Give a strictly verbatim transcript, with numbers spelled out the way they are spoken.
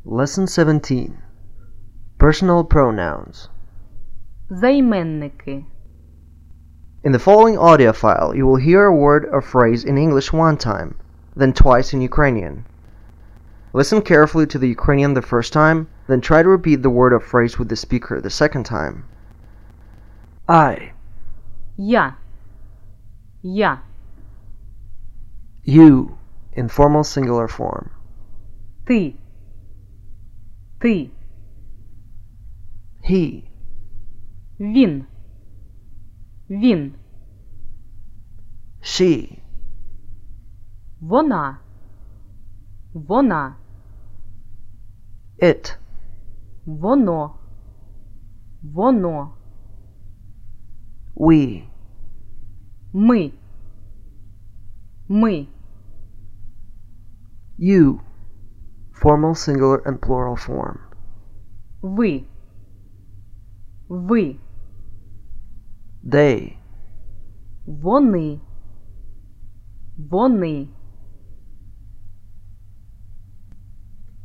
Lesson seventeen. Personal pronouns. Займенники. In the following audio file, you will hear a word or phrase in English one time, then twice in Ukrainian. Listen carefully to the Ukrainian the first time, then try to repeat the word or phrase with the speaker the second time. I, Я. Я. you, in formal singular form. Ти. Ти. He, Він. Він. she, Вона. Вона. it, Воно. Воно. we, Ми. Ми. you, formal singular and plural form. Ви. Ви. They, Вони. Вони.